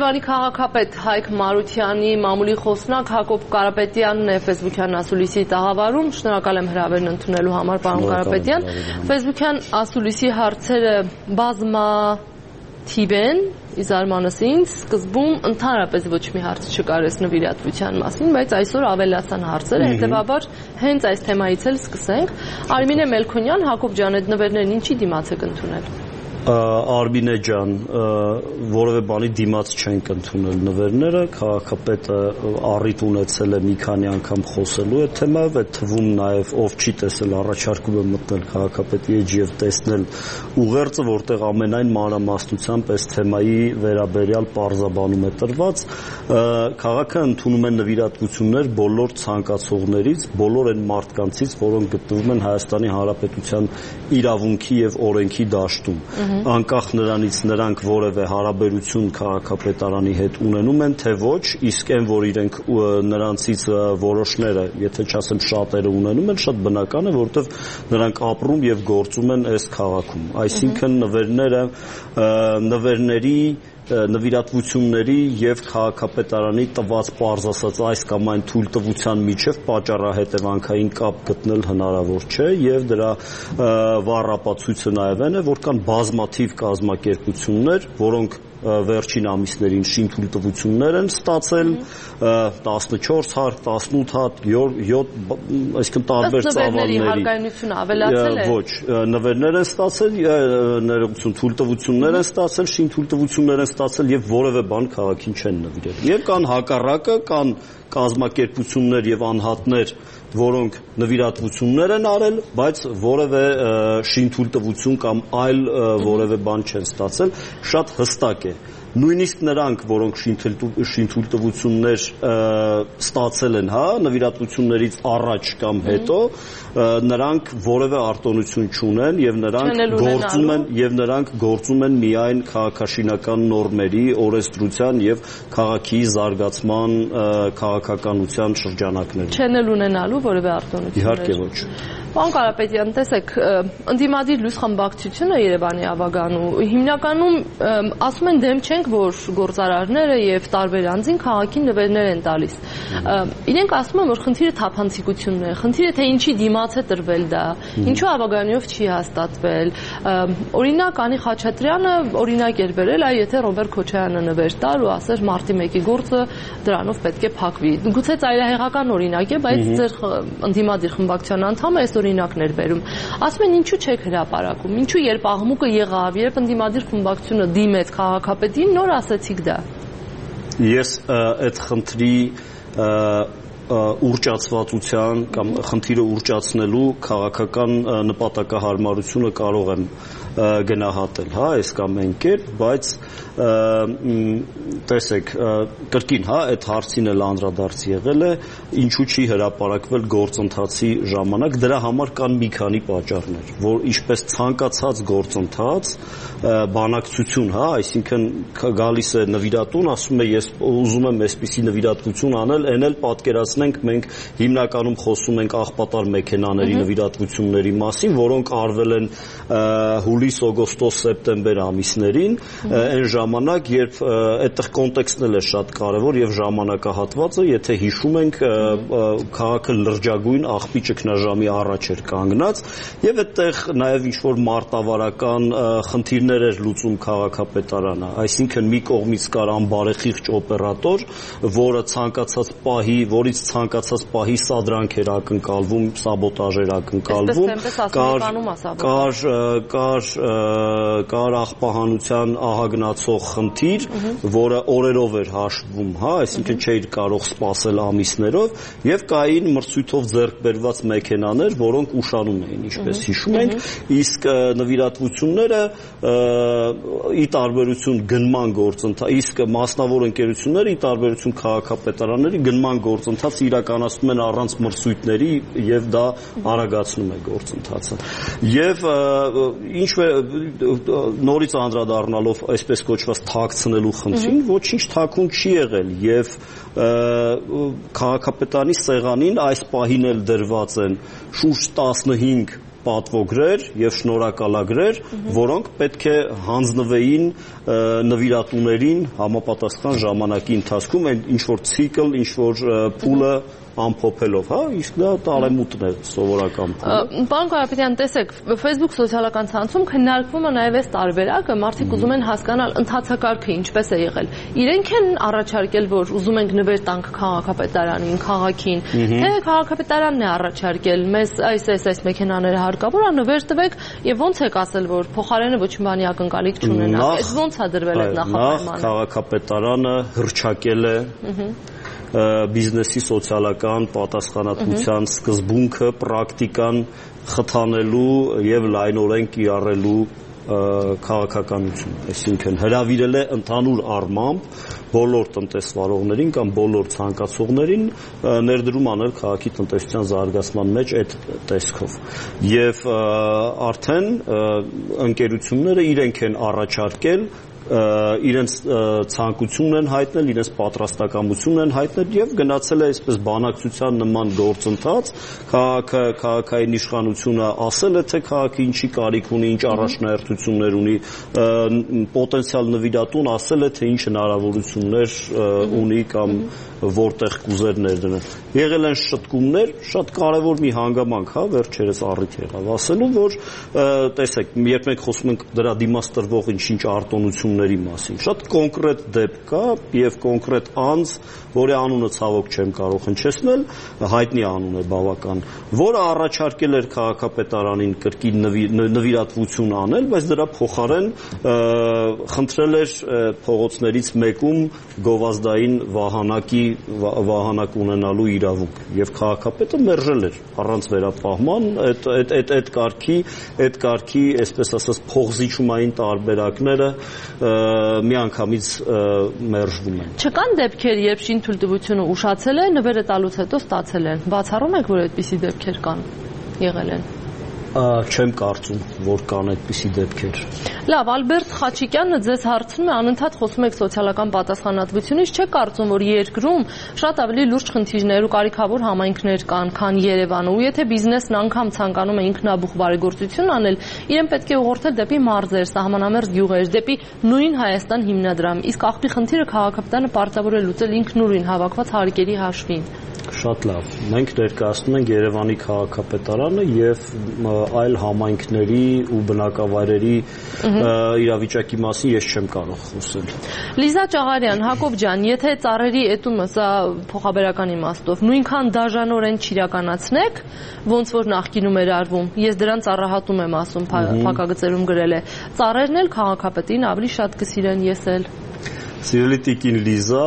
Երևանի քաղաքապետ Հայկ Մարությանի մամուլի խոսնակ Հակոբ Կարապետյանն է Facebook-յան ասուլիսի տաղավարում։ Շնորհակալ եմ հրավերն ընդունելու համար, պարոն Կարապետյան։ Facebook-յան ասուլիսի հարցերը բազմաթիվ են, իզարմանս ինձ, սկզբում ընդհանրապես ոչ մի հարց չկար այս նվիրատվության մասին, բայց այսօր ավելացան հարցերը, հետևաբար հենց այս թեմայից էլ սկսենք։ Արմինե Մելքոնյան, Հակոբ ջան, այդ նվերներն ինչի դիմաց եք ընդունել։ Արմինե ջան, որևէ բանի դիմաց չենք ընդունել նվերները, քաղաքապետը առիթ ունեցել է մի քանի անգամ խոսելու այդ թեմայով, այդ թվում նաև ով չի տեսել առաջարկում է մտնել քաղաքապետի էջ եւ տեսնել ուղերձը, որտեղ ամենայն մանրամասնությամբ այս թեմայի վերաբերյալ պարզաբանում է տրված, քաղաքը ընդունում է նվիրատվություններ բոլոր ցանկացողներից, բոլոր այն մարդկանցից, որոնք գտնվում են Հայաստանի Հանրապետության իրավունքի եւ օրենքի դաշտում, անկախ նրանից նրանք որևէ հարաբերություն քաղաքապետարանի հետ ունենում են, թե ոչ, իսկ այն, որ իրենք նրանցից որոշները, եթե չասեմ շատերը ունենում են, շատ բնական է, որովհետև նրանք ապրում եւ գործում են այս քաղաքում։ Այսինքն նվիրատվությունների եւ քաղաքապետարանի տված պարզ ասած այս կամ այն թույլտվության միջև պատճառահետևանքային կապ գտնել հնարավոր չէ եւ դրա վառ ապացույցը նաեւ այն է, որ կան բազմաթիվ կազմակերպություններ, որոնք վերջին ամիսներին շինթույլտվություններ են ստացել 14 հատ, 18 հատ, 7, այսինքն տարբեր ծավալների հարկայնությունը ավելացել է։ Ոչ, նվերներ են ստացել, ներողություն, թույլտվություններ են ստացել, շինթույլտվություններ են ստացել եւ որևէ բան քաղաքին չեն նվիրել։ Եվ կան հակառակը, կան կազմակերպություններ եւ անհատներ, որոնք նվիրատվություններ են արել, բայց որևէ շինթույլտվություն կամ այլ որևէ բան չեն ստացել, շատ հստակ է։ Նույնիսկ նրանք, որոնք շինթույլտվություններ ստացել են, նվիրատվություններից առաջ կամ հետո, նրանք որևէ արտոնություն չունեն եւ նրանք գործում են միայն քաղաքաշինական նորմերի, օրենսդրության եւ քաղաքի զարգացման, քաղաքականության շրջանակներում։ Չեն էլ ունենալու որևէ արտոնություն։ Իհարկե ոչ։ Պարոն Կարապետյան, տեսեք, ընդդիմադիր լույս խմբակցությունը Երևանի ավագանու հիմնականում ասում են դեմ չենք, որ գործարարները եւ տարբեր անձին քաղաքին նվերներ են տալիս։ Իրենք ասում են, որ խնդիրը թափանցիկությունն է, խնդիրը թե ինչի դիմաց է տրվել դա, ինչու ավագանիով չի հաստատվել։ Օրինակ Անի Խաչատրյանը օրինակ էր բերել, եթե Ռոբերտ Քոչարյանը նվեր տար ու ասեր մարտի 1-ի գործը դրանով պետք է փակվի։ Գուցե ծայրահեղական օրինակ է, բայց ձեր ընդդիմադիր խմբակցության անդամը այս օրինակներ բերում։ Ասում են ինչու չեք հրապարակում, ինչու երբ աղմուկը եղավ, երբ ընդդիմադիր խմբակցությունը դիմեց քաղաքապետին, նոր ասացիք դա։ Ես այդ խնդրի ուռճացվածության կամ խնդիրը ուռճացնելու քաղաքական նպատակահարմարությունը կարող եմ գնահատել, այս կամ այն կերպ, բայց տեսեք, կրկին, այդ հարցին էլ անդրադարձ եղել է, ինչու չի հրապարակվել գործընթացի ժամանակ, դրա համար կան մի քանի պատճառներ, որ ինչպես ցանկացած գործընթաց, բանակցություն, այսինքն գալիս է նվիրատուն, ասում է ես ուզում եմ այսպիսի նվիրատվություն անել, այն էլ պատկերացնենք մենք հիմնականում խոսում ենք աղբատար մեքենաների նվիրատվությունների մասին, որոնք արվել են հուլիս, օգոստոս, սեպտեմբեր ամիսներին, այն ժամանակ, երբ այդտեղ կոնտեքստն էլ է շատ կարևոր եւ ժամանակահատվածը, եթե հիշում ենք, քաղաքը լրջագույն աղբի ճգնաժամի առաջ էր կանգնած եւ այդտեղ նաեւ ինչ որ մարտավարական խնդիրներ էր լուծում քաղաքապետարանը, այսինքն մի կողմից կար անբարեխիղճ օպերատոր, որից ցանկացած պահի սադրանք էր ակնկալվում, սաբոտաժ էր ակնկալվում, կար աղբահանության ահագնացող խնդիր, որը օրերով էր հաշվում, այսինքն չէր կարող սպասել ամիսներով, եւ կային մրցույթով ձեռք բերված մեքենաներ, որոնք ուշանում էին, ինչպես հիշում ենք, իսկ նվիրատվությունները ի տարբերություն գնման գործընթացի, իսկ մասնավոր ընկերությունները ի տարբերություն քաղաքապետարանների գնման գործընթացը իրականացնում են առանց մրցույթների եւ դա արագացնում է գործընթացը։ Եվ նորից անդրադառնալով այսպես կոչված թաքցնելու խնդրին, ոչինչ թաքուն չի եղել եւ քաղաքապետարանի սեղանին այս պահին էլ դրված են շուրջ 15 պատվոգրեր եւ շնորհակալագրեր, որոնք պետք է հանձնվեին նվիրատուներին համապատասխան ժամանակի ընթացքում այն ինչ որ ցիկլ, ինչ որ փուլը ամփոփելով, հա, իսկ դա տարեմուտն է սովորական փուլը։ Պարոն Կարապետյան, տեսեք, Facebook սոցիալական ցանցում քննարկվում է նաև այս տարբերակը, մարդիկ ուզում են հասկանալ ընթացակարգը ինչպես է եղել։ Իրենք են առաջարկել, որ ուզում ենք նվեր տանք քաղաքապետարանին, քաղաքին, թե քաղաքապետարանն է առաջարկել, մեզ այս մեքենաները հարկավոր է, նվեր տվեք եւ ոնց եք ասել, որ փոխարենը ոչ մի բանի ակնկալիք չունենա։ Այս ոնց է դրվել այդ նախապայմանը։ Քաղաքապետարանը հռչակել է բիզնեսի սոցիալական պատասխանատվության սկզբունքը պրակտիկան խթանելու եւ լայնորեն կիրառելու քաղաքականություն, այսինքն հրավիրել է ընդհանուր առմամբ բոլոր տնտեսվարողներին կամ բոլոր ցանկացողներին ներդրում անել քաղաքի տնտեսության զարգացման մեջ այդ տեսքով եւ արդեն ընկերությունները իրենք են առաջարկել իրենց ցանկությունն են հայտնել, իրենց պատրաստակամությունն են հայտնել եւ գնացել է այսպես բանակցության նման գործընթաց, քաղաքային իշխանությունը ասել է թե քաղաքը ինչի կարիք ունի, ինչ առաջնահերթություններ ունի, պոտենցիալ նվիրատուն ասել է թե ինչ հնարավորություններ ունի կամ որտեղ կուզեր ներդնել։ Եղել են շտկումներ, շատ կարևոր մի հանգամանք, հա, վերջերս առիթ եղավ ասելու, որ տեսեք, երբ մենք խոսում ենք դրա դիմաց տրվող ինչ-ինչ արտոնությունների մասին, շատ կոնկրետ դեպք կա եւ կոնկրետ անձ, որի անունը ցավոք չեմ կարող հնչեցնել, հայտնի անուն է բավական, որը առաջարկել էր քաղաքապետարանին կրկին նվիրատվություն անել, բայց դրա փոխարեն խնդրել էր փողոցներից մեկում գովազդային վահանակ ունենալու իրավունք եւ քաղաքապետը մերժել էր առանց վերապահման այդ կարգի այսպես ասած փողզիչումային տարբերակները միանգամից մերժվում են։ Չկան դեպքեր, երբ շինթույլտվությունը ուշացել է, նվերը տալուց հետո ստացել են։ Բացառում եք, որ այդպիսի դեպքեր կան, եղել են։ Չեմ կարծում, որ կան այդպիսի դեպքեր։ Լավ, Ալբերտ Խաչիկյանը ձեզ հարցնում է, անընդհատ խոսում եք սոցիալական պատասխանատվությունից, չեք կարծում, որ երկրում շատ ավելի լուրջ խնդիրներ ու կարիքավոր համայնքներ կան, քան Երևանը, ու եթե բիզնեսն անգամ ցանկանում է ինքնաբուխ բարեգործություն անել, իրեն պետք է ուղղորդել դեպի մարզեր, սահմանամերձ գյուղեր, դեպի նույն Հայաստան հիմնադրամ, իսկ աղբի խնդիրը քաղաքապետարանը պարտավոր է լուծել ինքնուրույն հավաքված հարկերի հաշվին։ Շատ լավ։ Մենք ներկայացնում ենք Երևանի քաղաքապետարանը եւ այլ համայնքների ու բնակավայրերի իրավիճակի մասին ես չեմ կարող խոսել։ Լիզա Ճաղարյան, Հակոբ ջան, եթե ծառերի էտումը սա փոխաբերական իմաստով նույնքան դաժանորեն չիրականացնեք, ոնց որ նախկինում էր արվում, ես դրան ծառահատում եմ ասում, փակագծերում գրել է, ծառերն էլ քաղաքապետին ավելի շատ կսիրեն, ես էլ։ Սիրելի տիկին Լիզա,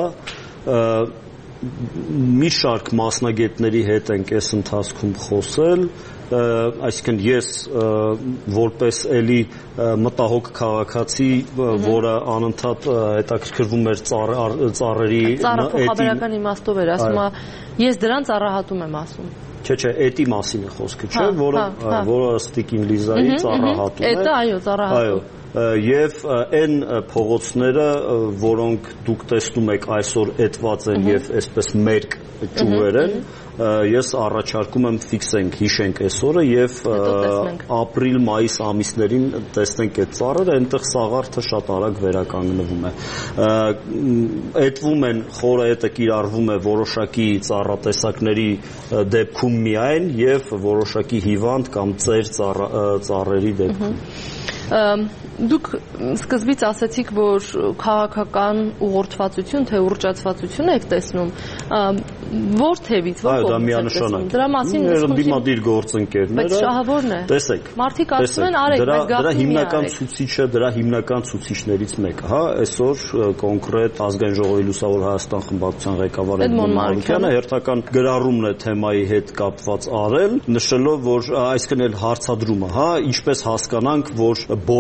մի շարք մասնագետների հետ ենք այս ընթացքում խոսել, այսինքն ես որպես էլի մտահոգ քաղաքացի, որը անընդհատ հետաքրքրվում էր ծառերի փոխաբերական իմաստով էր, ասում է, ես դրան ծառահատում եմ ասում։ Չէ, էտի մասին է խոսքը, չէ, որը Ստիկին Լիզայի ծառահատում է։ Էտը, այո, ծառահատում։ Եվ այն փողոցները, որոնք դուք տեսնում եք այսօր էտված են եւ այսպես մերկ ճյուղեր են, ես առաջարկում եմ ֆիքսենք, հիշենք այսօրը եւ ապրիլ-մայիս ամիսներին տեսնենք այդ ծառերը, այնտեղ սաղարթը շատ արագ վերականգնվում է։ Էտվում են, խորը էտը կիրառվում է որոշակի ծառատեսակների դեպքում միայն եւ որոշակի հիվանդ կամ ծեր ծառերի դեպքում։ Դուք սկզբից ասացիք, որ քաղաքական ուղղորդվածություն, թե ուռճացվածություն եք տեսնում, որ թևից, որ կողմից եք տեսնում։ Դրա մասին դիմադիր գործընկերները, բայց շահավորն է։ Տեսեք, մարդիկ ասում են արեք, բայց գաղտնի մի արեք։ Դրա հիմնական ցուցիչներից մեկը, հա, այսօր կոնկրետ Ազգային ժողովի Լուսավոր Հայաստան խմբակցության ղեկավար Էդմոն Մանուկյանը հերթական գրառումն է թեմայի հետ կապված արել, նշելով, որ այսինքն էլ հարցադրումը, հա, ինչպես հասկանանք, որ բոլոր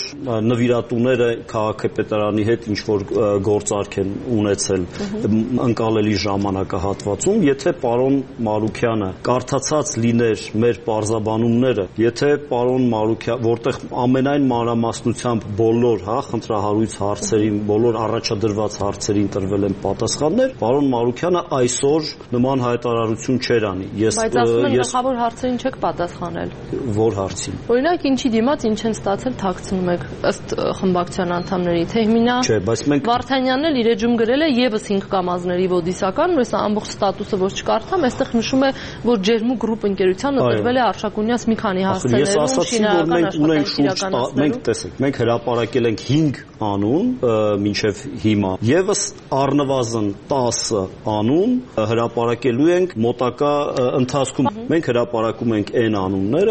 նվիրատուները քաղաքապետարանի հետ ինչ որ գործարք են ունեցել ընկալելի ժամանակահատվածում, եթե պարոն Մարուքյանը կարդացած լիներ մեր պարզաբանումները, եթե պարոն Մարուքյան, որտեղ ամենայն մանրամասնությամբ բոլոր, խնդրահարույց հարցերին, բոլոր առաջադրված հարցերին տրվել են պատասխաններ, պարոն Մարուքյանը այսօր նման հայտարարություն չէր անի։ Բայց ասում են գլխավոր հարցերին չեք պատասխանել։ Որ հարցին։ Օրինակ, ինչի դիմաց ինչ են ստացել թաքցնում եք ըստ խմբակցության անդամների, թե հիմնա Վարդանյանն էլ իր էջում գրել է եւս 5 կամազների ոդիսական, որ սա ամբողջ ստատուսը որ չկարդամ, այստեղ նշում է, որ Ջերմու գրուպ ընկերությանը տրվել է Արշակունյաց մի քանի հարցերում, շինարարական մենք տեսեք, մենք հրապարակել ենք 5 անուն մինչև հիմա, եւս առնվազն 10 անուն հրապարակելու ենք մոտակա ընթացքում։ Մենք հրապարակում ենք այն անունները,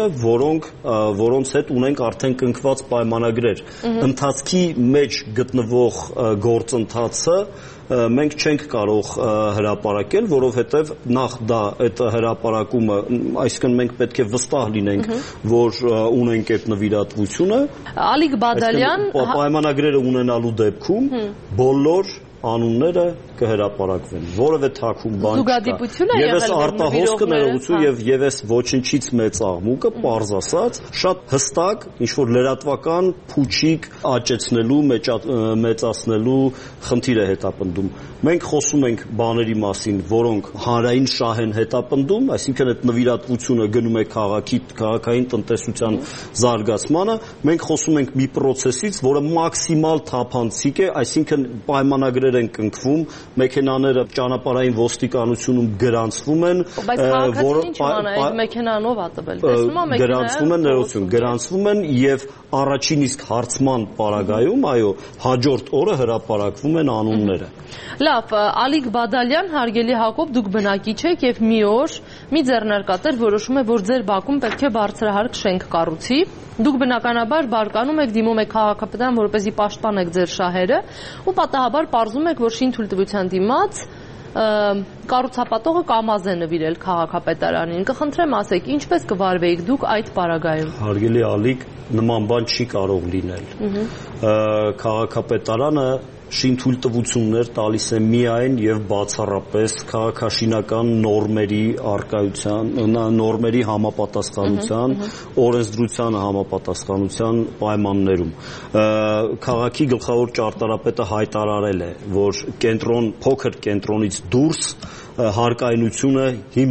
որոնց հետ ունենք արդեն կնքված պայմանագրեր։ Ընթացքի մեջ գտնվող գործընթացը մենք չենք կարող հրապարակել, որովհետև նախ դա այդ հրապարակումը, այսինքն մենք պետք է վստահ լինենք, որ ունենք այդ նվիրատվությունը։ Ալիկ Բադալյան պայմանագրերը ունենալու դեպքում բոլոր անունները կհրապարակվեն, որևէ թաքուն բան չկա։ Եվս արտահոսքը ներողություն եւ եւս ոչնչից մեծ աղմուկը, պարզ ասած, շատ հստակ ինչ-որ լրատվական փուչիկ աճեցնելու, մեծացնելու խնդիր է հետապնդում։ Մենք խոսում ենք բաների մասին, որոնք հանրային շահ են հետապնդում, այսինքն այդ նվիրատվությունը գնում է քաղաքային տնտեսության զարգացմանը, մենք խոսում ենք մի process-ից, որը մաքսիմալ թափանցիկ է, այսինքն պայմանագրեր են կնքվում, մեքենաները ճանապարհային ոստիկանությունում գրանցվում են, բայց քաղաքացին չիմանա մեքենանով ա տվել։ Տեսնում ա մեքենա գրանցվում են եւ առաջին իսկ հարցման պարագայում, այո, հաջորդ օրը հրապարակվում են անունները։ Լավ, Ալիկ Բադալյան, հարգելի Հակոբ, դուք բնակիչ եք եւ մի օր մի ձեռնարկատեր որոշում է, որ ձեր բակում պետք է բարձրահարկ շենք կառուցի։ Դուք բնականաբար բարկանում եք, դիմում եք քաղաքապետարան, որպեսզի պաշտպանեք ձեր շահերը, ու պատահաբար պարզում եք, որ շինթույլտվության դիմաց կառուցապատողը կամազ է նվիրել քաղաքապետարանին։ Կխնդրեմ ասեք, ինչպես կվարվեիք դուք այդ պարագայում։ Հարգելի Ալիկ, նման բան չի կարող լինել։ Քաղաքապետարանը շինթույլտվություններ տալիս է միայն եւ բացառապես քաղաքաշինական նորմերի առկայության, նորմերի համապատասխանության, օրենսդրությանը համապատասխանության պայմաններում։ Քաղաքի գլխավոր ճարտարապետը հայտարարել է, որ փոքր կենտրոնից դուրս հարկայնությունը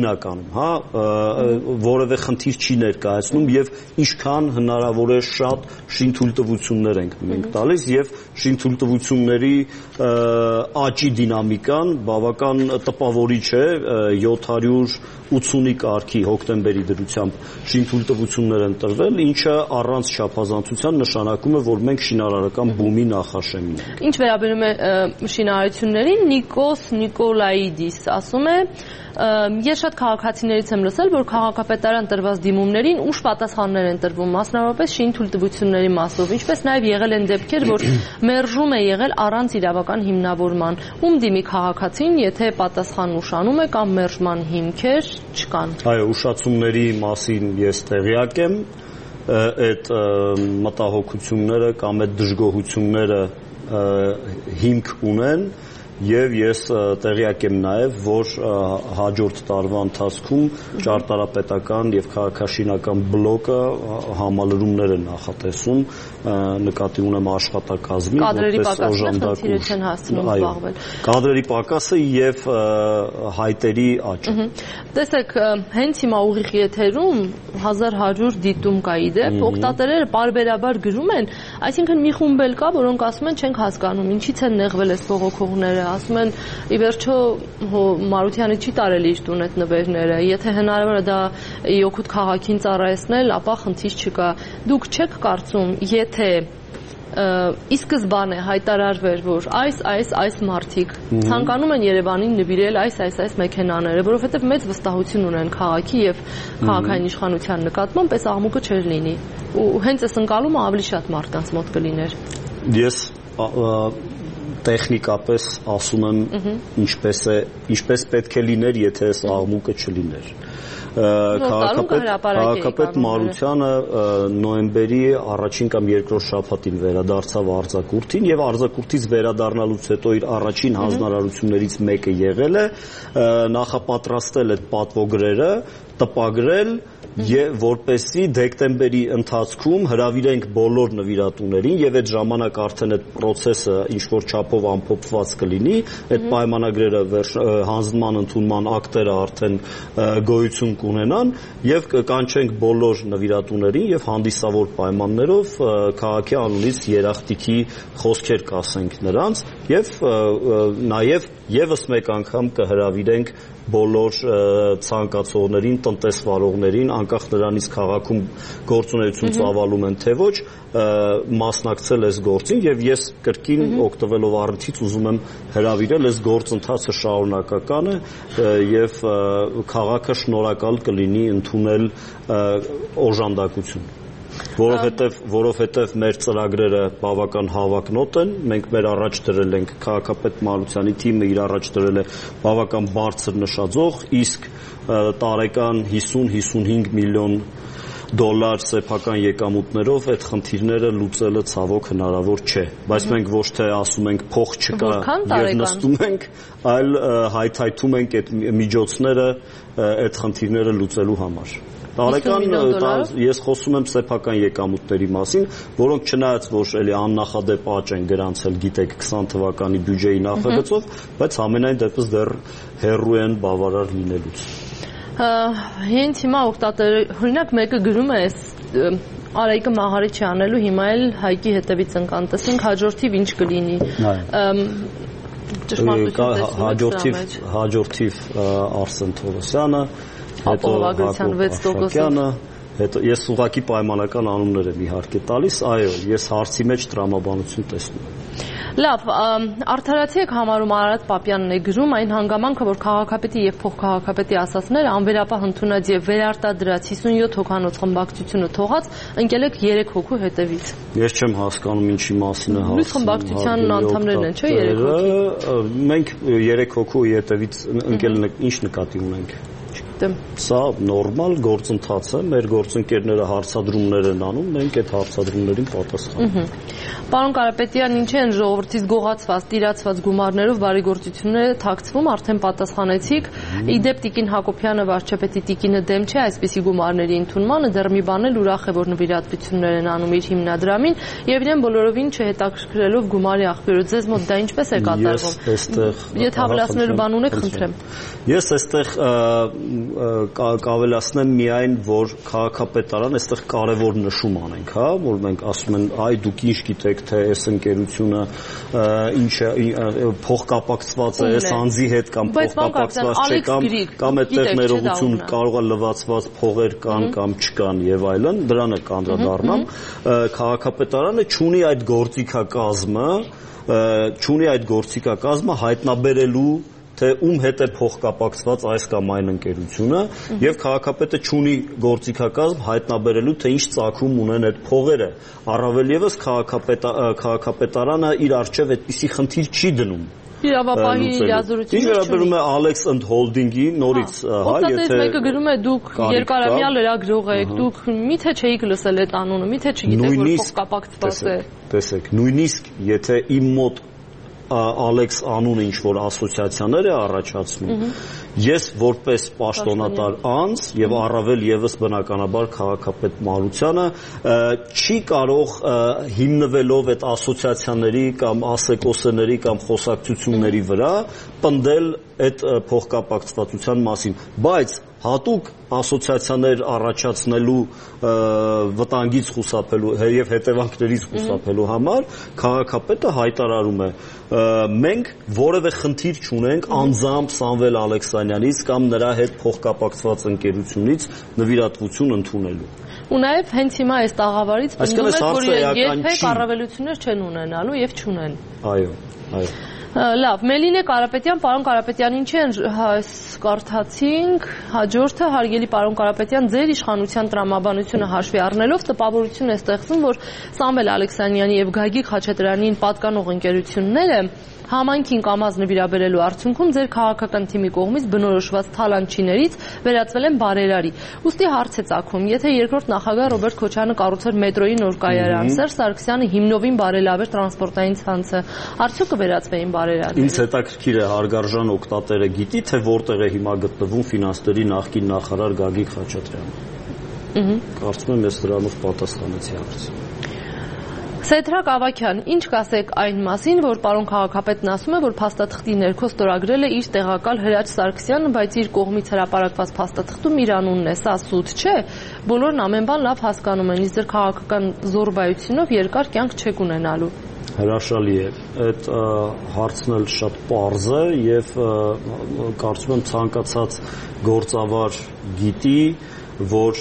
հիմնականում, որևէ խնդիր չի ներկայացնում եւ ինչքան հնարավոր է շատ շինթույլտվություններ ենք մենք տալիս եւ շինթույլտվությունների աճի դինամիկան բավական տպավորիչ է 780-ի կարգի հոկտեմբերի դրությամբ շինթույլտվություններ են տրվել, ինչը առանց չափազանցության նշանակում է, որ մենք շինարարական բումի նախաշեմին ենք։ Ինչ վերաբերում է շինարարություններին, Նիկոս Նիկոլայիդիս ասում է, ես շատ քաղաքացիներից եմ լսել, որ քաղաքապետարան տրված դիմումներին ուշ պատասխաններ են տրվում, մասնավորապես շինթույլտվությունների մասով, ինչպես նաև եղել են դեպքեր, որ մերժում է եղել առանց իրավական հիմնավորման։ Ում դիմի քաղաքացին, եթե պատասխան ուշանում է կամ մերժման հիմքեր չկան։ Այո, ուշացումների մասին ես տեղյակ եմ, այդ մտահոգությունները կամ այդ դժգոհությունները հիմք ունեն եւ ես տեղյակ եմ նաեւ, որ հաջորդ տարվա ընթացքում ճարտարապետական եւ քաղաքաշինական բլոկը համալրումներ է նախատեսում, նկատի ունեմ աշխատակազմի, որպես օժանդակում։ Կադրերի պակասը եւ հայտերի աճը։ Տեսեք, հենց հիմա ուղիղ եթերում 1100 դիտում կա իդեպ, օգտատերերը պարբերաբար գրում են, այսինքն մի խումբ էլ կա, որոնք ասում են չենք հասկանում, ինչից են նեղվել այս բողոքողները, ասում են ի վերջո Մարությանը չի տարել իր տուն այդ նվերները, եթե հնարավոր է դա օգուտ քաղաքին ծառայեցնել, ապա խնդիր չկա։ Դուք չեք կարծում, եթե ի սկզբանե հայտարարվեր, որ այս մարդիկ ցանկանում են Երևանին նվիրել այս մեքենաները, որովհետև մեծ վստահություն ունեն քաղաքի եւ քաղաքային իշխանության նկատմամբ, այս աղմուկը չէր լինի։ Ու հենց այս ընկալումը ավելի շատ մարդկանց մոտ կլիներ։ Ես տեխնիկապես ասում եմ ինչպես պետք է լիներ, եթե այս աղմուկը չլիներ։ Քաղաքապետ Մարությանը նոյեմբերի առաջին կամ երկրորդ շաբաթին վերադարձավ արձակուրդին եւ արձակուրդից վերադառնալուց հետո իր առաջին հանձնարարություններից մեկը եղել է նախապատրաստել այդ պատվոգրերը, տպագրել եւ որպեսզի դեկտեմբերի ընթացքում հրավիրենք բոլոր նվիրատուներին եւ այդ ժամանակ արդեն այդ process-ը ինչ որ չափով ամփոփված կլինի, այդ պայմանագրերը հանձնման ընդունման ակտերը արդեն գոյություն կունենան եւ կանչենք բոլոր նվիրատուներին եւ հանդիսավոր պայմաններով քաղաքի անունից երախտիկի խոսքեր կասենք նրանց եւ նաեւ եւս մեկ անգամ կհրավիրենք բոլոր ցանկացողներին, տնտեսվարողներին, անկախ նրանից քաղաքում գործունեություն ծավալում են թե ոչ, մասնակցել այս գործին եւ ես կրկին օգտվելով առիթից ուզում եմ հրավիրել այս գործընթացը շարունակական է եւ քաղաքը շնորհակալ կլինի ընդունել օժանդակություն որովհետև մեր ծրագրերը բավական հավակնոտ են, մենք մեր առաջ դրել ենք քաղաքապետ Մարությանի թիմը իր առաջ դրել է բավական բարձր նշաձող, իսկ տարեկան 50-55 միլիոն դոլար սեփական եկամուտներով այդ խնդիրները լուծելը ցավոք հնարավոր չէ, բայց մենք ոչ թե ասում ենք փող չկա եւ նստում ենք, այլ հայթայթում ենք այդ միջոցները այդ խնդիրները լուծելու համար։ Տարեկան ես խոսում եմ սեփական եկամուտների մասին, որոնք չնայած որ էլի աննախադեպ աճ են գրանցել, գիտեք 20 թվականի բյուջեի նախագծով, բայց ամենայն դեպս դեռ հեռու են բավարար լինելուց։ Հենց հիմա օգտատեր օրինակ մեկը գրում է Արայիկը մահարի չի անելու, հիմա էլ Հայկի հետևից ընկան, տեսնենք հաջորդիվ ինչ կլինի։ Հաջորդիվ Արսեն Թովոսյանը, հետո հետո ես ուղղակի պայմանական անուններ եմ իհարկե տալիս, այո, ես հարցի մեջ տրամաբանություն տեսնում եմ։ Լավ, արդարացի եք համարում Արարատ Պապյանն է գրում այն հանգամանքը, որ քաղաքապետի եւ փոխքաղաքապետի ասածները անվերապահ ընդունած եւ վերարտադրած 57 հոգանոց խմբակցությունը թողած ընկել եք 3 հոգու հետևից։ Ես չեմ հասկանում ինչի մասին է հասնում։ Խմբակցության անդամներն են, չէ՞, 3 հոգի։ Մենք 3 հոգու հետևից ընկել ենք, ինչ նկատի ունենք։ Սա նորմալ գործընթաց է, մեր գործընկերները հարցադրումներ են անում, մենք այդ հարցադրումներին պատասխանում ենք։ Պարոն Կարապետյան, ինչ են ժողովրդից գողացված, տիրացված գումարներով բարեգործությունները թաքցվում, արդեն պատասխանեցիք։ Իդեպ Տիկին Հակոբյանը վարչապետի Տիկինը դեմ չէ այսպիսի գումարների ընդունմանը, դեռ մի բան էլ ուրախ է, որ նվիրատվություններ են անում իր հիմնադրամին եւ իրեն բոլորովին չհետաքրքրելով գումարի աղբյուրը։ Ձեզ մոտ դա ինչպես է կատարվում։ Եթե ավելացնելու բան ունեք, խնդրեմ։ Ես այստեղ կավելացնեմ միայն, որ քաղաքապետարան այստեղ կարևոր նշում անենք, հա, որ մենք ասում են, այ դուք ինչ գիտեք, թե այս ընկերությունը ինչ փոխկապակցված է այս անձի հետ կամ փոխկապակցված չէ կամ այդտեղ ներողություն կարող է լվացված փողեր կան կամ չկան եւ այլն, դրանը կանդրադառնամ, քաղաքապետարանը չունի այդ գործիքակազմը հայտնաբերելու թե ում հետ է փոխկապակցված այս կամ այն ընկերությունը եւ քաղաքապետը չունի գործիքակազմ հայտնաբերելու թե ինչ ծագում ունեն այդ փողերը առավել եւս քաղաքապետարանը իր արժեվ այդպիսի խնդիր չի դնում իրավապահի իրազորությունը ինչ վերաբերում է Alex and Holding-ի նորից հա եթե մեկը գրում է դուք երկարամյա լրագրող եք դուք միթե չէիք լսել այդ անունը միթե չգիտեք որ փոխկապակցված է տեսեք նույնիսկ եթե իմ մոտ Alex անունը ինչ որ ասոցիացիաներ է առաջացնում ես որպես պաշտոնատար անձ եւ առավել եւս բնականաբար քաղաքապետ Մարությանը չի կարող հիմնվելով այդ ասոցիացիաների կամ ասեկոսների կամ խոսակցությունների վրա պնդել այդ փոխկապակցվածության մասին բայց հատուկ ասոցիացիաներ առաջացնելու վտանգից խուսափելու եւ հետևանքներից խուսափելու համար քաղաքապետը հայտարարում է մենք որևէ խնդիր չունենք անձամբ Սամվել Ալեքսանյանից կամ նրա հետ փոխկապակցված ընկերությունից նվիրատվություն ընդունելու ու նաեւ հենց հիմա այս տաղավարից պնդում եք որ երբեք առավելություններ չեն ունենալու եւ չունեն այո Լավ, Մելինե Կարապետյան, պարոն Կարապետյան, ինչ են կարդացինք, հաջորդը հարգելի պարոն Կարապետյան, ձեր իշխանության տրամաբանությունը հաշվի առնելով տպավորություն է ստեղծում, որ Սամվել Ալեքսանյանի եւ Գագիկ Խաչատրյանին պատկանող ընկերությունները Համայնքին կամազ նվիրաբերելու արդյունքում ձեր քաղաքական թիմի կողմից բնորոշված թալանչիներից վերածվել են բարերարի։ Ուստի հարց է ծագում, եթե երկրորդ նախագահ Ռոբերտ Քոչարյանը կառուցեր մետրոյի նոր կայարան, Սերժ Սարգսյանը հիմնովին բարելավեր տրանսպորտային ցանցը, արդյոք կվերածվեին բարերարի։ Ինձ հետաքրքիր է հարգարժան օգտատերը գիտի, թե որտեղ է հիմա գտնվում ֆինանսների նախկին նախարար Գագիկ Խաչատրյանը։ Կարծում եմ ես դրանով պատասխանեցի հարցին։ Սեդրակ Ավագյան, ինչ կասեք այն մասին, որ պարոն քաղաքապետն ասում է, որ փաստաթղթի ներքո ստորագրել է իր տեղակալ Հրաչ Սարգսյանը, բայց իր կողմից հրապարակված փաստաթղթում իր անունն է, սա սուտ չէ, բոլորն ամեն բան լավ հասկանում են, իսկ ձեր քաղաքական զորբայությունով երկար կյանք չեք ունենալու։ Հրաշալի է, այդ հարցն էլ շատ պարզ է եւ կարծում եմ ցանկացած գործավար գիտի, որ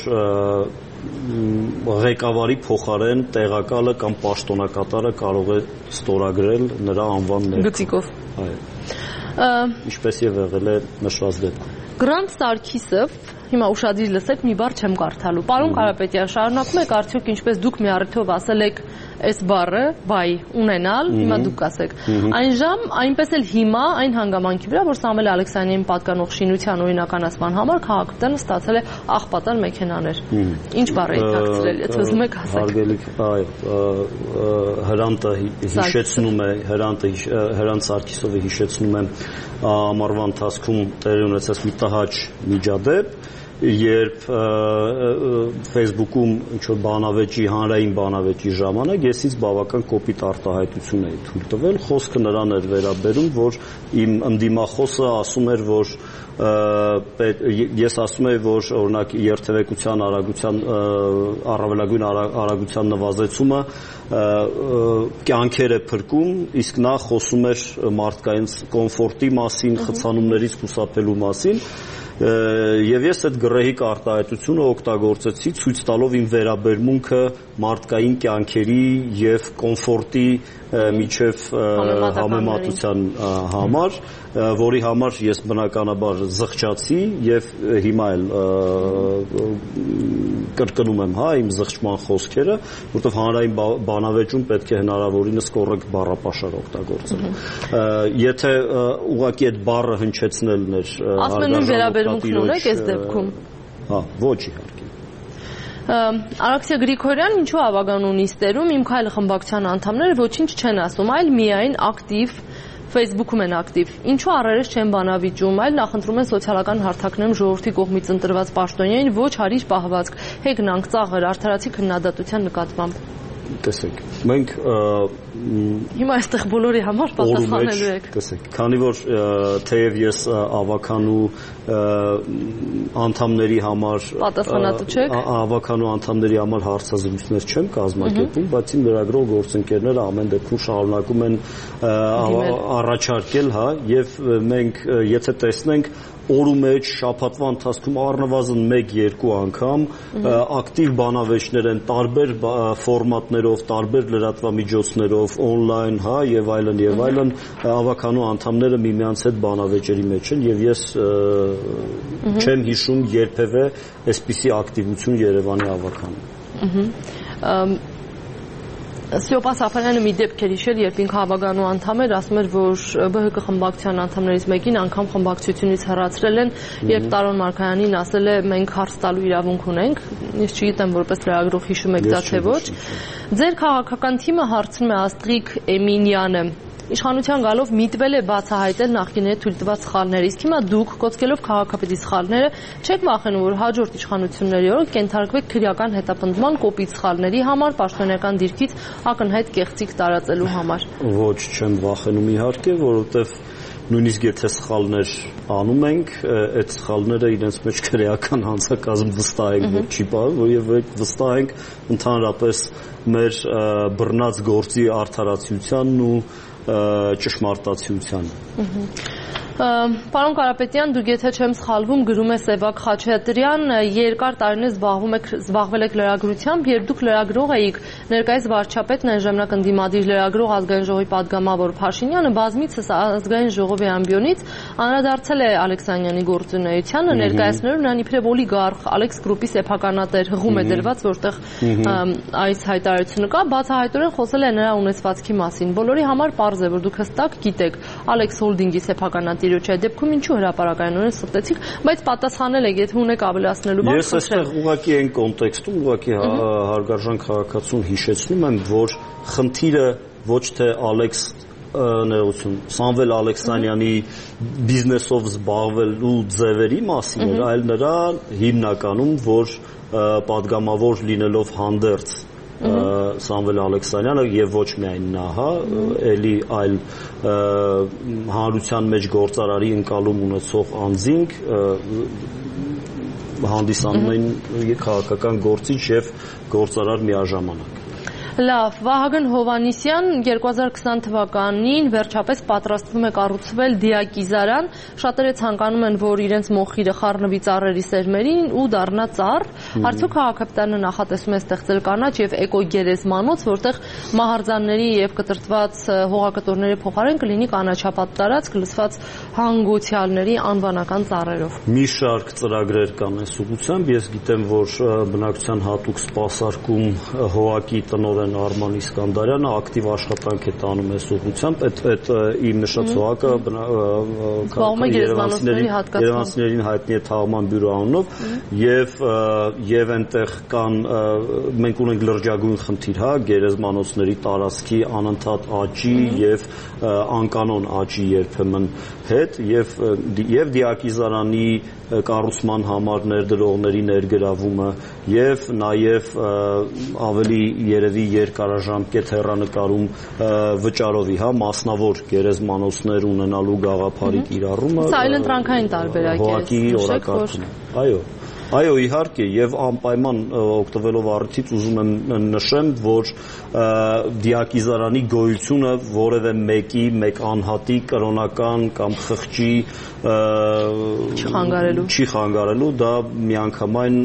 ղեկավարի փոխարեն տեղակալը կամ պաշտոնակատարը կարող է ստորագրել նրա անվան ներքո։ Գծիկով։ Այո։ Ինչպես եւ եղել է նշված դեպքում։ Գրանտ Սարգիսը, հիմա ուշադիր լսեք, մի բառ չեմ կարդալու։ Պարոն Կարապետյան, շարունակում եք արդյոք ինչպես դուք մի առիթով ասել եք այս բառը, բայ, ունենալ, հիմա դուք ասեք։ Այնժամ, այնպես էլ հիմա այն հանգամանքի վրա, որ Սամվել Ալեքսանյանին պատկանող շինության օրինականացման համար քաղաքապետարանը ստացել է աղբատար մեքենաներ։ Ինչ բառ եք դարձրել, եթե ուզում եք ասեք։ Հարգելիք, այո, Հրանտը հիշեցնում է, Հրանտ Սարգիսովը հիշեցնում է ամառվա ընթացքում տեղի ունեցած մի տհաճ միջադեպ, երբ Facebook-ում ինչ-որ բանավեճի, հանրային բանավեճի ժամանակ ես ինձ բավական կոպիտ արտահայտություն էի թույլ տվել, խոսքը նրան էր վերաբերում, որ իմ ընդդիմախոսը ասում էր, որ ես ասում եմ, որ օրինակ երթևեկության արագության առավելագույն արագության նվազեցումը կյանքեր է փրկում, իսկ նա խոսում էր մարդկային կոմֆորտի մասին, խցանումներից խուսափելու մասին, եւ ես այդ գրեհիկ արտահայտությունը օգտագործեցի ցույց տալով իմ վերաբերմունքը մարդկային կյանքերի եւ կոմֆորտի միջև համեմատության համար, որի համար ես բնականաբար զղջացի եւ հիմա էլ կրկնում եմ, իմ զղջման խոսքերը, որովհետեւ հանրային բանավեճում պետք է հնարավորինս կոռեկտ բառապաշար օգտագործել։ Եթե ուղղակի այդ բառը հնչեցնելն էր վերաբերմունքն ունեք այս դեպքում։ Ոչ իհարկե։ Արաքսիա Գրիգորյան, ինչու ավագանու նիստերում իմ քայլը խմբակցության անդամները ոչինչ չեն ասում, այլ միայն ակտիվ Facebook-ում են ակտիվ։ Ինչու առերես չեն բանավիճում, այլ նախընտրում են սոցիալական հարթակներում ժողովրդի կողմից ընտրված պաշտոնյային ոչ հարիր պահվածք, հեգնանք, ծաղր, արդարացի քննադատության նկատմամբ։ Տեսեք, մենք հիմա այստեղ բոլորի համար պատասխանելու եք։ Տեսեք, քանի որ թեև ես ավականու անդամների համար պատասխանատու չեք, ավականու անդամների համար հարցազրույցներ չեմ կազմակերպում, բայց իմ լրագրող գործընկերները ամեն դեպքում շարունակում են առաջարկել, եւ մենք եթե տեսնենք օրու մեջ շաբաթվա ընթացքում առնվազն 1-2 անգամ ակտիվ բանավեճներ են տարբեր ֆորմատներով, տարբեր լրատվամիջոցներով, on-line, եւ այլն, ավականու անդամները միմյանց հետ բանավեճերի մեջ են եւ ես չեմ հիշում երբևէ այսպիսի ակտիվություն Երևանի ավականում։ Սյոպա Սաֆարյանը մի դեպք էր հիշել, երբ ինքը հավագանու անդամ էր, ասում էր, որ ԲՀԿ խմբակցության անդամներից մեկին անգամ խմբակցությունից հեռացրել են, երբ Տարոն Մարգարյանին ասել է մենք հարց տալու իրավունք ունենք, ես չգիտեմ որպես լրագրող հիշում եք դա թե ոչ։ Ձեր քաղաքական թիմը հարցնում է Աստղիկ Էմինյանը, իշխանության գալով միտվել է բացահայտել նախկիների թույլ տված սխալները, իսկ հիմա դուք կոծկելով քաղաքապետի սխալները չեք վախենում, որ հաջորդ իշխանությունների օրոք կենթարկվեք քրեական հետապնդման կոպիտ սխալների համար, պաշտոնական դիրքից ակնհայտ կեղծիք տարածելու համար։ Ոչ, չեմ վախենում իհարկե, որովհետև նույնիսկ եթե սխալներ անում ենք, այդ սխալները իրենց մեջ քրեական հանցակազմ վստահ ենք, որ չի պահում, եւ վստահ ենք ընդհանրապես մեր բռնած գործի արդարացիությանն ու ճշմարտացիությանը։ Պարոն Կարապետյան, դուք եթե չեմ սխալվում, գրում է Սևակ Խաչատրյան, երկար տարիներ զբաղվել եք լրագրությամբ, երբ դուք լրագրող էիք, ներկայիս վարչապետն այն ժամանակ ընդդիմադիր լրագրող Ազգային ժողովի պատգամավոր Փաշինյանը բազմիցս Ազգային ժողովի ամբիոնից անդրադարձել է Ալեքսանյանի գործունեությանը, ներկայացնելով նրան իբրև օլիգարխ, Ալեքս գրուպի սեփականատեր հղում է դրված, որտեղ այս հայտարարությունը կա, բացահայտորեն խոսել է նրա ունեցվածքի մասին։ Բոլորի համար պարզ է, որ դուք հստակ գիտեք Ալեքս հոլդինգի սեփականատիրոջ այդ դեպքում ինչու հրապարակայնորեն ստեցիք, բայց պատասխանել եք, եթե ունեք ավելացնելու բան։ Ես այստեղ ուղղակի այն կոնտեքստում ուղղակի հարգարժան քաղաքացուն հիշեցնում եմ, որ խնդիրը ոչ թե Ալեքս Սամվել Ալեքսանյանի բիզնեսով զբաղվելու ձևերի մասին էր, այլ նրա հիմնականում, որ պատգամավոր լինելով հանդերձ Սամվել Ալեքսանյանը եւ ոչ միայն նա, էլի այլ հանրության մեջ գործարարի ընկալում ունեցող անձինք հանդիսանում են քաղաքական գործիչ եւ գործարար միաժամանակ։ Լավ, Վահագն Հովհաննիսյան 2020 թվականին վերջապես պատրաստվում է կառուցվել դիակիզարան, շատերը ցանկանում են, որ իրենց մոխիրը խառնվի ծառերի սերմերին ու դառնա ծառ, արդյոք քաղաքապետարանը նախատեսում է ստեղծել կանաչ եւ էկո գերեզմանոց, որտեղ մահարձանների եւ կտրտված հողակտորների փոխարեն կլինի կանաչապատ տարածք լցված հանգուցյալների անվանական ծառերով։ Մի շարք ծրագրեր կան այս ուղղությամբ, ես գիտեմ, որ բնակչության հատուկ սպասարկում հողակի տնօրեն Արման Իսկանդարյանը ակտիվ աշխատանք է տանում այս ուղղությամբ, այդ իմ նշած հողակը երևանցիներին հայտնի է Թաղման բյուրո անունով եւ այնտեղ կան մենք ունենք լրջագույն խնդիր, գերեզմանոցների տարածքի անընդհատ աճի եւ անկանոն աճի երբեմն հետ եւ դիակիզարանի կառուցման համար ներդրողների ներգրավումը եւ նաեւ ավելի երևի երկարաժամկետ հեռանկարում վճարովի, մասնավոր գերեզմանոցներ ունենալու գաղափարի կիրառումը։ Սա այլընտրանքային տարբերակ է։ Այո, իհարկե, եւ անպայման օգտվելով առիթից ուզում եմ նշեմ, որ դիակիզարանի գոյությունը որևէ մեկ անհատի կրոնական կամ խղճի չի խանգարելու, դա միանգամայն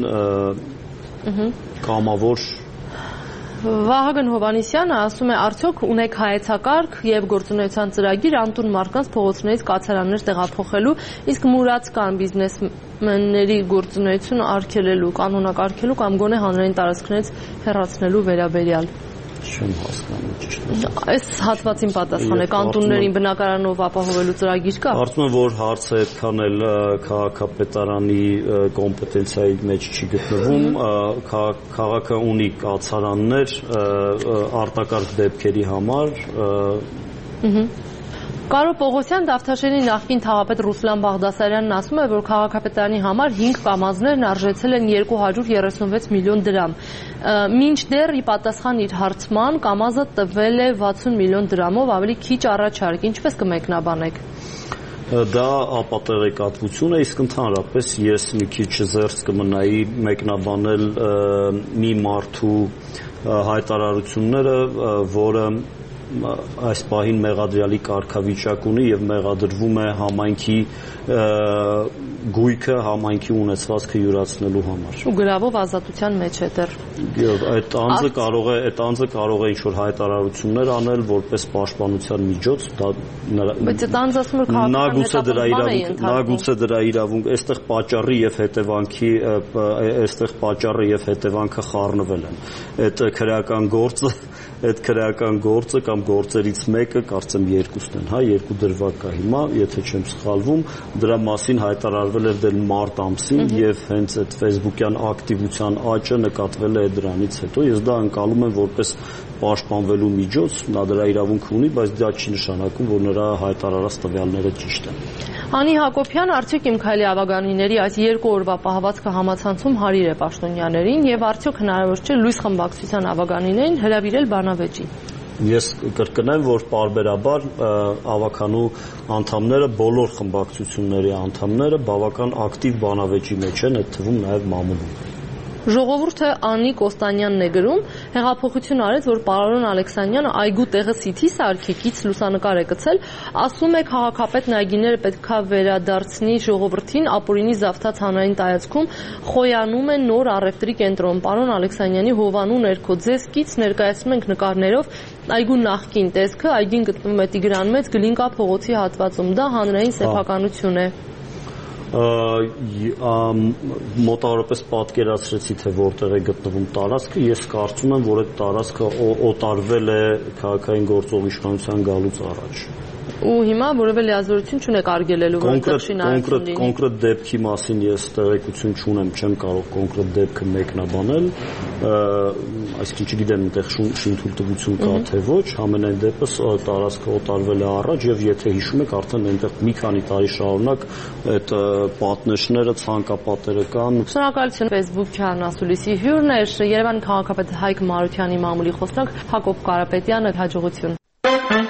կամավոր Վահագն Հովհաննիսյանը ասում է, արդյոք ունեք հայեցակարգ եւ գործունեության ծրագիր անտուն մարդկանց փողոցներից կացարաններ տեղափոխելու, իսկ մուրացկան բիզնեսմենների գործունեությունը արգելելու, կանոնակարգելու կամ գոնե հանրային տարածքներից հեռացնելու վերաբերյալ։ Չեմ հասկանում ճիշտ։ Այս հատվածին պատասխան է, կանտոններին բնակարանով ապահովելու ծրագիր կա։ Կարծում եմ, որ հարցը այդքան էլ քաղաքապետարանի կոմպետենցիայի մեջ չի գտնվում, քաղաքը ունի կացարաններ արտակարգ դեպքերի համար։ Կարո Պողոսյան Դավթաշենի նախկին թաղապետ Ռուսլան Բաղդասարյանն ասում է, որ քաղաքապետարանի համար 5 կամազներն արժեցել են 236 միլիոն դրամ։ Մինչդեռ ի պատասխան իր հարցման կամազը տվել է 60 միլիոն դրամով, ավելի քիչ առաջարկ։ Ինչպես կմեկնաբանեք։ Դա ապատեղեկատվություն է, իսկ ընդհանրապես ես մի քիչ զերծ կմնայի մեկնաբանել մի մարդու հայտարարությունները, որը այս պահին մեղադրյալի կարգավիճակ ունի եւ մեղադրվում է համայնքի գույքը, համայնքի ունեցվածքը յուրացնելու համար։ Ու գրավով ազատության մեջ է դեռ։ Այդ անձը կարող է ինչ-որ հայտարարություններ անել որպես պաշտպանության միջոց, բայց այդ անձը ասում է քաղաքական նա գուցե դրա իրավունք, այստեղ պատճառը եւ հետևանքը խառնվել են։ Այդ քրեական գործը կամ գործերից մեկը, կարծեմ երկուսն են, երկու դրվագ կա հիմա, եթե չեմ սխալվում, դրա մասին հայտարարվել էր դեռ մարտ ամսին եւ հենց այդ Facebook-յան ակտիվության աճը նկատվել է դրանից հետո։ Ես դա ընկալում եմ որպես պաշտպանվելու միջոց, նա դրա իրավունք ունի, բայց դա չի նշանակում, որ նրա հայտարարած տվյալները ճիշտ են։ Անի Հակոբյան, արդյոք իմ քայլի ավագանիների այս 2 օրվա պահվածքը համացանցում հարիր է պաշտոնյաներին եւ արդյոք հնարավոր չէ լույս խմբակցության ավագանիներին հրավիրել բանավեճի։ Ես կրկնեմ, որ պարբերաբար ավականու անդամները, բոլոր խմբակցությունների անդամները բավական ակտիվ բանավեճի մեջ են, այդ թվում նաեւ մամուլում։ Ժողովուրդը Անի Կոստանյանն է գրում, հեղափոխություն արեց, որ պարոն Ալեքսանյանը այգու տեղը Սիթի սարքեկից լուսանկար է գցել, ասում է քաղաքապետն այգիները պետքա վերադարձնի ժողովրդին, ապօրինի զավթած հանրային տարածքում խոյանում է նոր առևտրի կենտրոն։ Պարոն Ալեքսանյանի հովանու ներքո ձեզ կից ներկայացնում ենք նկարներով այգու նախկին տեսքը, այգին գտնվում է Տիգրան Մեծ Գլինկա փողոցի հատվածում, դա հանրային սեփականություն է։ Մոտավորապես պատկերացրեցի, թե որտեղ է գտնվում տարածքը, ես կարծում եմ, որ այդ տարածքը օտարվել է քաղաքային գործող իշխանության գալուց առաջ։ Ու հիմա որևէ լիազորություն չունեք արգելելու, որտեղ շինարարություն լինի։ Կոնկրետ դեպքի մասին ես տեղեկություն չունեմ, չեմ կարող կոնկրետ դեպքը մեկնաբանել, այսինքն չգիտեմ այնտեղ շինթույլտվություն կա թե ոչ, համենայն դեպս տարածքը օտարվել է առաջ եւ եթե հիշում եք, արդեն այնտեղ մի քանի տարի շարունակ այդ պատնեշները, ցանկապատերը կան։ Շնորհակալություն Facebook-յան ասուլիսի հյուրն էր Երևանի քաղաքապետ Հայկ Մարությանի մամուլի խոսնակ Հակոբ Կարապետյանը, հաջողություն։